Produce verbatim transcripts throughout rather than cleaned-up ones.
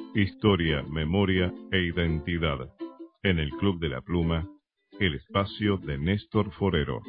Historia, memoria e identidad. En el Club de la Pluma, el espacio de Néstor Forero.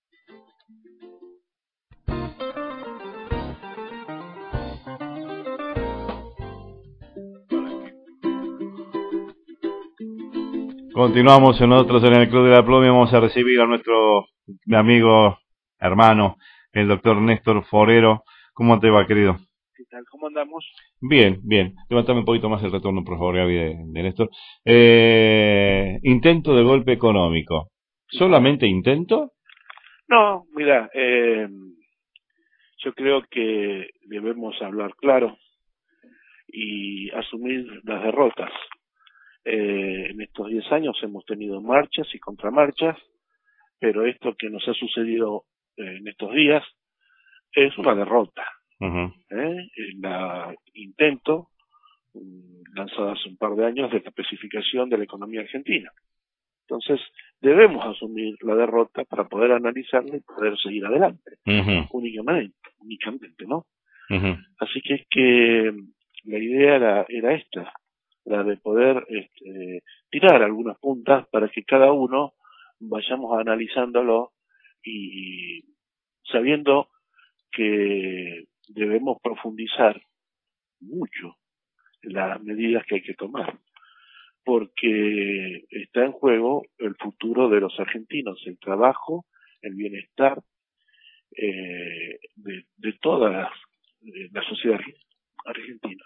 Continuamos nosotros en el Club de la Pluma y vamos a recibir a nuestro amigo, hermano, el doctor Néstor Forero. ¿Cómo te va, querido? ¿Qué tal? ¿Cómo andamos? Bien, bien. Levantame un poquito más el retorno, por favor, Gaby, de, de Néstor. Eh, intento de golpe económico. ¿Solamente intento? No, mira, eh, yo creo que debemos hablar claro y asumir las derrotas. Eh, en estos diez años hemos tenido marchas y contramarchas, pero esto que nos ha sucedido eh, en estos días es una derrota. Uh-huh. ¿eh? El intento um, lanzado hace un par de años de la especificación de la economía argentina. Entonces, debemos asumir la derrota para poder analizarla y poder seguir adelante. Uh-huh. Únicamente, únicamente, ¿no? Uh-huh. Así que es que la idea era, era esta, la de poder este, tirar algunas puntas para que cada uno vayamos analizándolo y sabiendo que debemos profundizar mucho en las medidas que hay que tomar, porque está en juego el futuro de los argentinos, el trabajo, el bienestar eh, de, de toda la, de la sociedad argentina.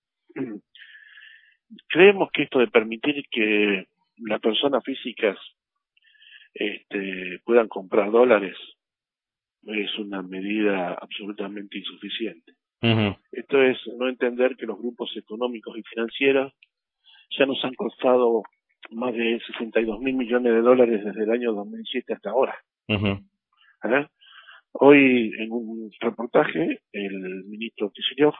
Creemos que esto de permitir que las personas físicas este, puedan comprar dólares es una medida absolutamente insuficiente. Uh-huh. Esto es no entender que los grupos económicos y financieros ya nos han costado más de sesenta y dos mil millones de dólares desde el año dos mil siete hasta ahora. Uh-huh. ¿Eh? Hoy, en un reportaje, el ministro Kicillof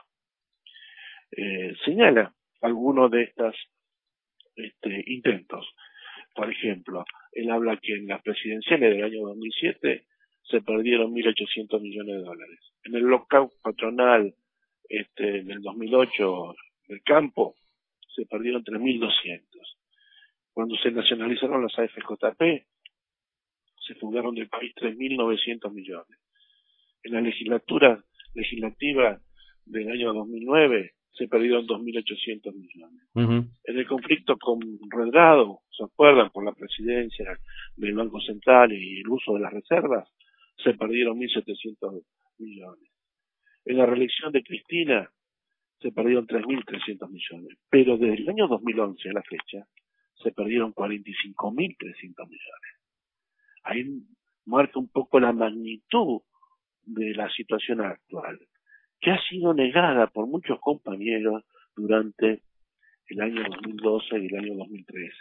eh, señala algunos de estos este, intentos. Por ejemplo, él habla que en las presidenciales del año dos mil siete se perdieron mil ochocientos millones de dólares. En el lockout patronal este, del dos mil ocho del campo se perdieron tres mil doscientos. Cuando se nacionalizaron las A F J P, se fugaron del país tres mil novecientos millones. En la legislatura legislativa del año dos mil nueve se perdieron dos mil ochocientos millones. Uh-huh. En el conflicto con Redrado, ¿se acuerdan? Por la presidencia del Banco Central y el uso de las reservas, se perdieron mil setecientos millones. En la reelección de Cristina se perdieron tres mil trescientos millones. Pero desde el año dos mil once a la fecha se perdieron cuarenta y cinco mil trescientos millones. Ahí marca un poco la magnitud de la situación actual, que ha sido negada por muchos compañeros durante el año dos mil doce y el año dos mil trece.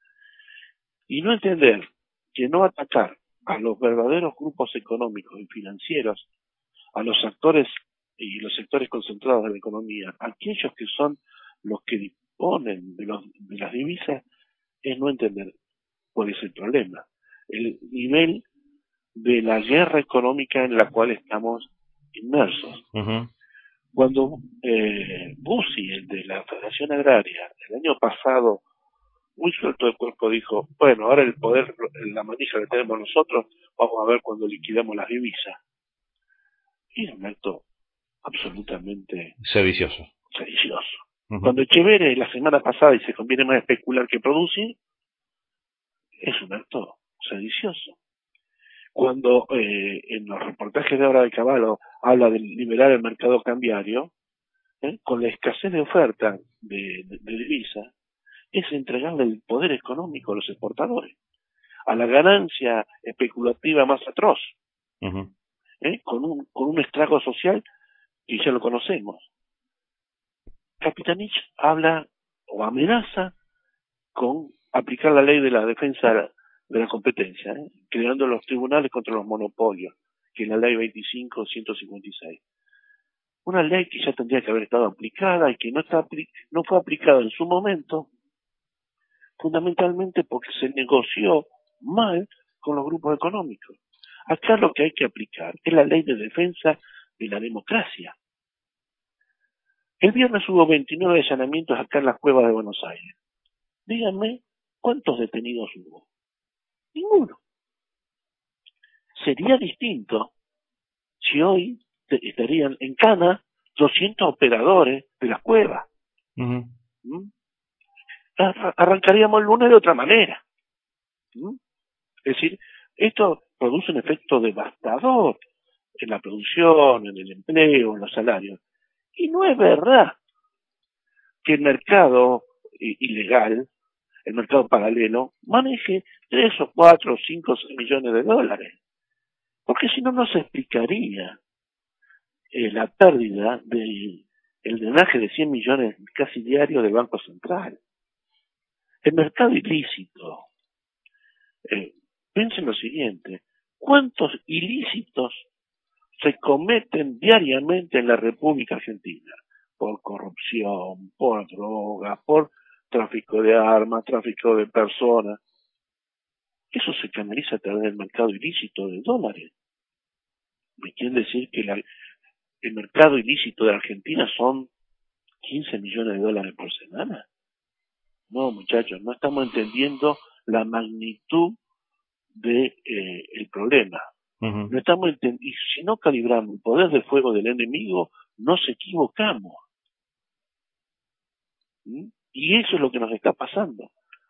Y no entender que no atacar a los verdaderos grupos económicos y financieros, a los actores y los sectores concentrados de la economía, aquellos que son los que disponen de, los, de las divisas, es no entender cuál es el problema, el nivel de la guerra económica en la cual estamos inmersos. Uh-huh. Cuando eh, Bussi, el de la Federación Agraria, el año pasado, muy suelto del cuerpo, dijo, bueno, ahora el poder, la manija que tenemos nosotros, vamos a ver cuando liquidamos las divisas. Y es un acto absolutamente sedicioso. sedicioso. Uh-huh. Cuando Echeverri la semana pasada dice que conviene más especular que producir, es un acto sedicioso. Cuando eh, en los reportajes de Hora de Caballo habla de liberar el mercado cambiario, ¿eh? con la escasez de oferta de, de, de divisas, es entregarle el poder económico a los exportadores, a la ganancia especulativa más atroz, uh-huh. ¿eh? con, un, con un estrago social que ya lo conocemos. Capitanich habla o amenaza con aplicar la ley de la defensa de la competencia, ¿eh? creando los tribunales contra los monopolios, que es la ley veinticinco ciento cincuenta y seis. Una ley que ya tendría que haber estado aplicada y que no, está, no fue aplicada en su momento, fundamentalmente porque se negoció mal con los grupos económicos. Acá lo que hay que aplicar es la ley de defensa de la democracia. El viernes hubo veintinueve allanamientos acá en las cuevas de Buenos Aires. Díganme, ¿cuántos detenidos hubo? Ninguno. Sería distinto si hoy estarían en cana doscientos operadores de las cuevas. Uh-huh. ¿Mm? Arrancaríamos el lunes de otra manera. ¿Mm? Es decir, esto produce un efecto devastador en la producción, en el empleo, en los salarios. Y no es verdad que el mercado ilegal, el mercado paralelo, maneje tres o cuatro o cinco o seis millones de dólares. Porque si no, no se explicaría eh, la pérdida del el drenaje de cien millones casi diarios del Banco Central. El mercado ilícito. Eh, piensen lo siguiente, ¿cuántos ilícitos se cometen diariamente en la República Argentina? Por corrupción, por droga, por tráfico de armas, tráfico de personas. Eso se canaliza a través del mercado ilícito de dólares. ¿Me quieren decir que la, el mercado ilícito de Argentina son quince millones de dólares por semana? No, muchachos, no estamos entendiendo la magnitud de eh, el problema. Uh-huh. No estamos entendiendo, y si no calibramos el poder de fuego del enemigo, nos equivocamos. ¿Mm? Y eso es lo que nos está pasando.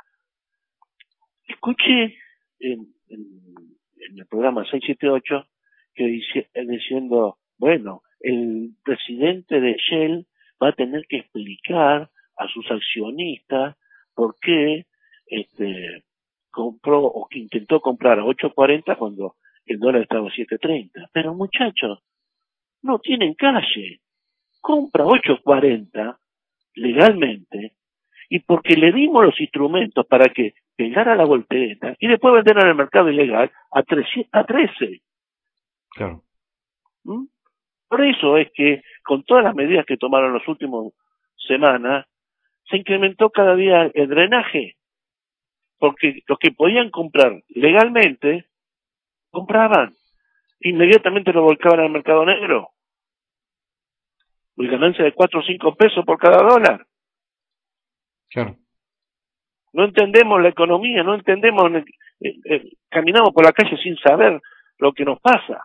Escuché en, en, en el programa seiscientos setenta y ocho que dice, diciendo, bueno, el presidente de Shell va a tener que explicar a sus accionistas por qué este, compró o que intentó comprar a ocho cuarenta cuando el dólar estaba a siete treinta. Pero muchachos, no tienen calle. Compra ocho cuarenta legalmente y porque le dimos los instrumentos para que pegara la voltereta y después vender en el mercado ilegal a trece. Claro. ¿Mm? Por eso es que con todas las medidas que tomaron las últimas semanas se incrementó cada día el drenaje, porque los que podían comprar legalmente compraban, inmediatamente lo volcaban al mercado negro, y ganancia de cuatro o cinco pesos por cada dólar. Claro. No entendemos la economía, no entendemos, eh, eh, caminamos por la calle sin saber lo que nos pasa.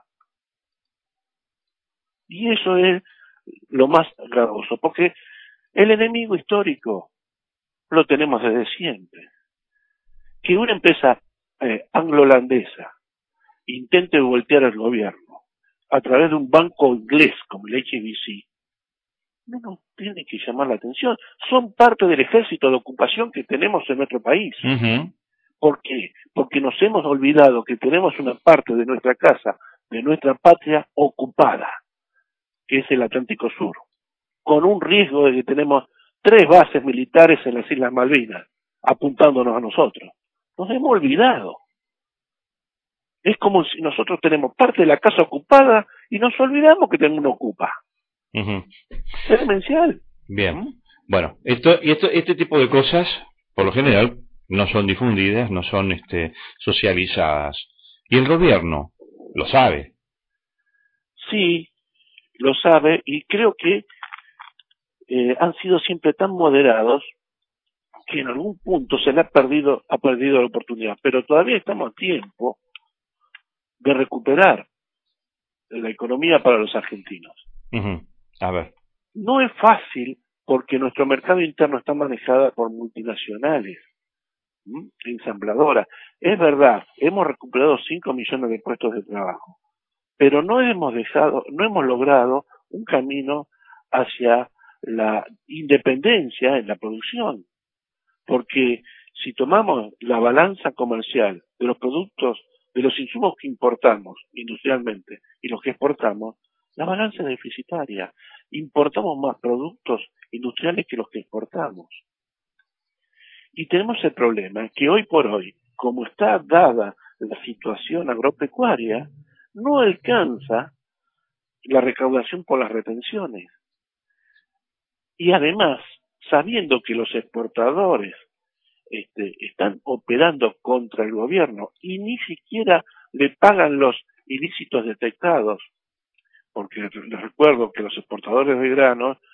Y eso es lo más gravoso, porque el enemigo histórico lo tenemos desde siempre. Que una empresa eh, anglo-holandesa intente voltear al gobierno a través de un banco inglés como el H S B C, no nos tiene que llamar la atención. Son parte del ejército de ocupación que tenemos en nuestro país. Uh-huh. ¿Por qué? Porque nos hemos olvidado que tenemos una parte de nuestra casa, de nuestra patria ocupada, que es el Atlántico Sur, con un riesgo de que tenemos tres bases militares en las Islas Malvinas, apuntándonos a nosotros. Nos hemos olvidado. Es como si nosotros tenemos parte de la casa ocupada y nos olvidamos que tenemos una ocupa. Uh-huh. Es demencial. Bien. ¿Mm? Bueno, esto, y esto, este tipo de cosas, por lo general, no son difundidas, no son este, socializadas. Y el gobierno lo sabe. Sí, lo sabe, y creo que eh, han sido siempre tan moderados que en algún punto se le ha perdido, ha perdido la oportunidad. Pero todavía estamos a tiempo de recuperar la economía para los argentinos. Uh-huh. A ver. No es fácil porque nuestro mercado interno está manejado por multinacionales, ¿m? ensambladoras. Es verdad, hemos recuperado cinco millones de puestos de trabajo, pero no hemos dejado, no hemos logrado un camino hacia la independencia en la producción, porque si tomamos la balanza comercial de los productos, de los insumos que importamos industrialmente y los que exportamos, la balanza es deficitaria. Importamos más productos industriales que los que exportamos. Y tenemos el problema que hoy por hoy, como está dada la situación agropecuaria, no alcanza la recaudación por las retenciones. Y además, sabiendo que los exportadores este, están operando contra el gobierno y ni siquiera le pagan los ilícitos detectados, porque les recuerdo que los exportadores de granos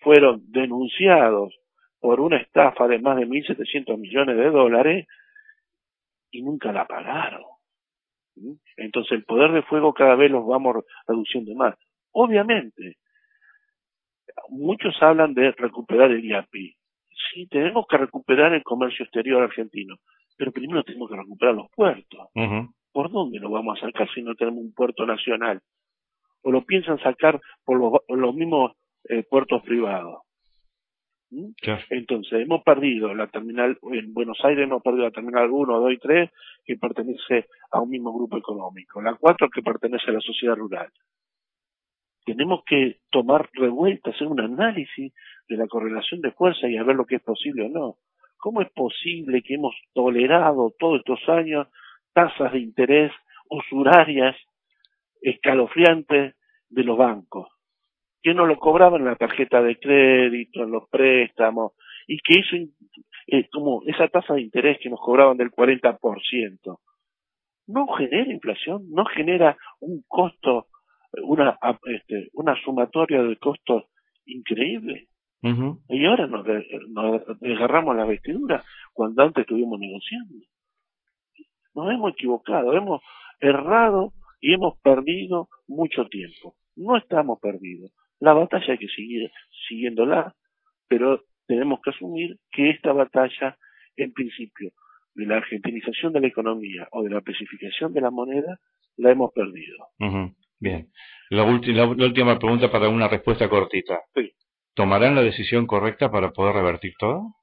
fueron denunciados por una estafa de más de mil setecientos millones de dólares y nunca la pagaron. ¿Mm? Entonces el poder de fuego cada vez los vamos reduciendo más. Obviamente, muchos hablan de recuperar el I A P I. Sí, tenemos que recuperar el comercio exterior argentino, pero primero tenemos que recuperar los puertos. Uh-huh. ¿Por dónde lo vamos a sacar si no tenemos un puerto nacional? ¿O lo piensan sacar por los, los mismos eh, puertos privados? ¿Mm? Claro. Entonces, hemos perdido la terminal, en Buenos Aires hemos perdido la terminal uno, dos y tres, que pertenece a un mismo grupo económico. La cuatro, que pertenece a la sociedad rural. Tenemos que tomar revuelta, hacer un análisis de la correlación de fuerza y a ver lo que es posible o no. ¿Cómo es posible que hemos tolerado todos estos años tasas de interés usurarias, escalofriantes de los bancos, que no lo cobraban en la tarjeta de crédito, en los préstamos, y que eso, eh, como esa tasa de interés que nos cobraban del cuarenta por ciento, no genera inflación, no genera un costo, una este, una sumatoria de costos increíble. Uh-huh. Y ahora nos, nos desgarramos la vestidura cuando antes estuvimos negociando. Nos hemos equivocado, hemos errado y hemos perdido mucho tiempo. No estamos perdidos. La batalla hay que seguir siguiéndola, pero tenemos que asumir que esta batalla, en principio, de la argentinización de la economía o de la especificación de la moneda, la hemos perdido. Uh-huh. Bien. La, ulti- la, la última pregunta para una respuesta cortita. Sí. ¿Tomarán la decisión correcta para poder revertir todo?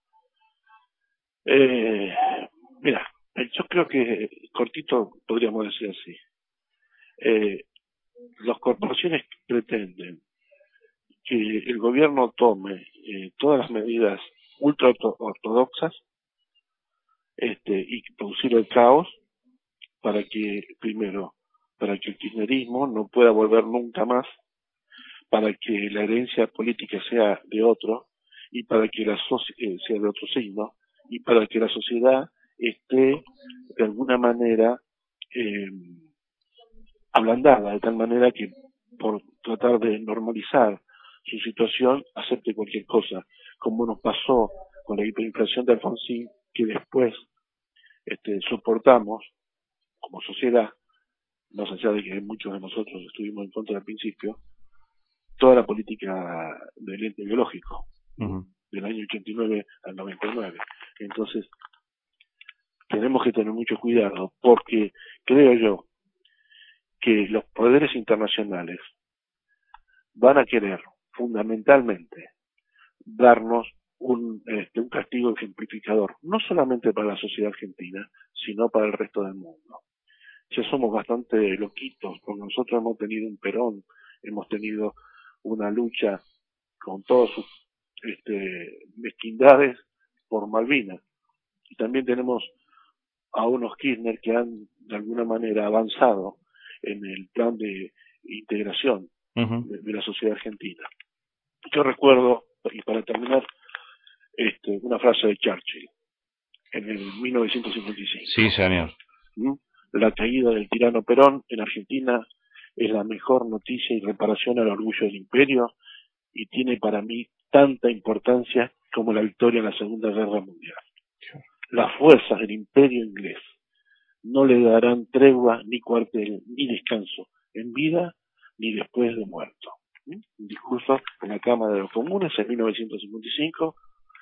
Eh, mira, yo creo que cortito podríamos decir así. Eh, las corporaciones pretenden que el gobierno tome eh, todas las medidas ultra ortodoxas este, y producir el caos para que, primero, para que el kirchnerismo no pueda volver nunca más, para que la herencia política sea de otro y para que la soci- eh, sea de otro signo y para que la sociedad esté de alguna manera eh, ablandada, de tal manera que por tratar de normalizar su situación acepte cualquier cosa, como nos pasó con la hiperinflación de Alfonsín, que después este, soportamos como sociedad, más allá de que muchos de nosotros estuvimos en contra al principio, toda la política del ente biológico, uh-huh, del año ochenta y nueve al noventa y nueve. Entonces, tenemos que tener mucho cuidado, porque creo yo que los poderes internacionales van a querer fundamentalmente darnos un, este, un castigo ejemplificador, no solamente para la sociedad argentina, sino para el resto del mundo. Ya somos bastante loquitos, porque nosotros hemos tenido un Perón, hemos tenido una lucha con todas sus este, mezquindades por Malvinas, y también tenemos a unos Kirchner que han de alguna manera avanzado en el plan de integración uh-huh. de, de la sociedad argentina. Yo recuerdo, y para terminar, este, una frase de Churchill en el mil novecientos cincuenta y cinco. Sí, señor. ¿Mm? La caída del tirano Perón en Argentina es la mejor noticia y reparación al orgullo del imperio y tiene para mí tanta importancia como la victoria en la Segunda Guerra Mundial. Sure. Las fuerzas del imperio inglés no le darán tregua ni cuartel ni descanso en vida ni después de muerto. ¿Mm? Un discurso en la Cámara de los Comunes en mil novecientos cincuenta y cinco,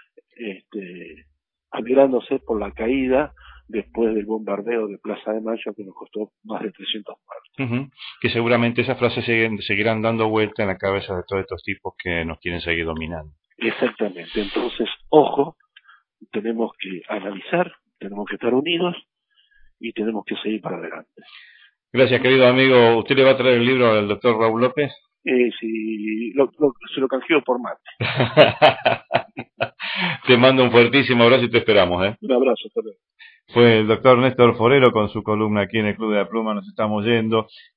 este, alegrándose por la caída después del bombardeo de Plaza de Mayo que nos costó más de trescientos muertos. Uh-huh. Que seguramente esas frases siguen, seguirán dando vuelta en la cabeza de todos estos tipos que nos quieren seguir dominando. Exactamente. Entonces, ojo, tenemos que analizar, tenemos que estar unidos y tenemos que seguir para adelante. Gracias, querido amigo. ¿Usted le va a traer el libro al doctor Raúl López? Eh, si lo, lo, se lo canjeo por mate. Te mando un fuertísimo abrazo y te esperamos, ¿eh? Un abrazo también. Fue el doctor Néstor Forero con su columna aquí en el Club de la Pluma. Nos estamos yendo.